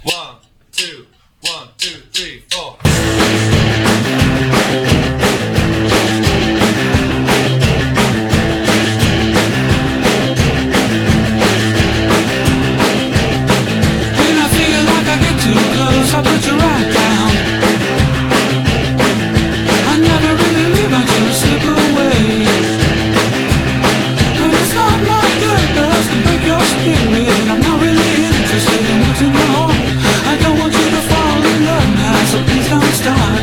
One, two, one, two, three, four. When I feel like I get too close, I put you right down. I never really leave, I just slip away. And it's not my purpose to break your spirit. I'm not really interested in what's in your heart. I don't want you to fall in love now, so please don't start.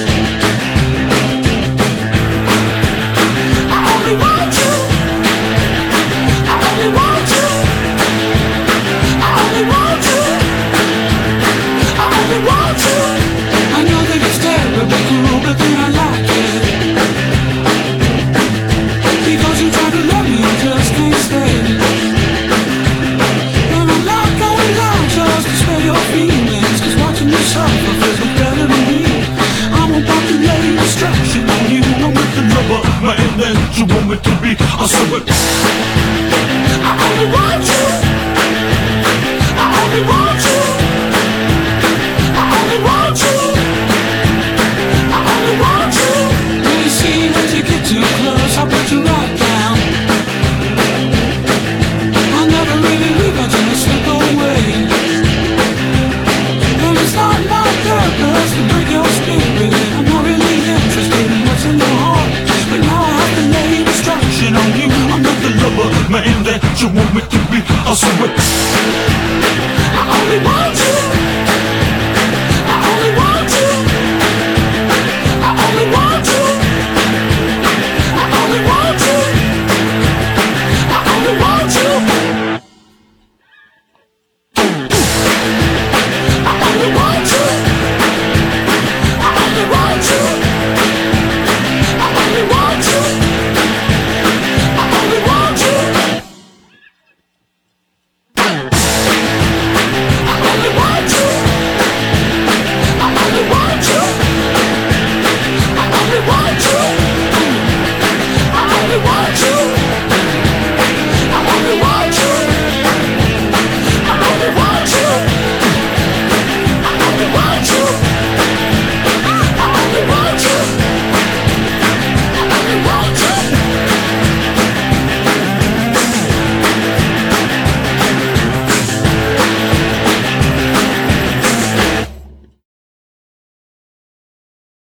I only want you. I only want you. I only want you. I only want you. I know that it's terribly cruel, but then I like it. Because you try to love me, I just can't stay. And I'm not going down just to spare your feelings, 'cause watching you suffer feels no better than me. I won't want to lay destruction on you. I'm with the lover, man, that you want me to be. I'll say it. I only want you. I only want you. I only want you. I only want you. When you see when you get too close, I'll put you right down. I never really leave, I just slip away. And it's not my purpose to break your spirit. I'm not really interested in what's in your heart. But now I have to lay destruction on you. I'm not the lover, man, that you want me to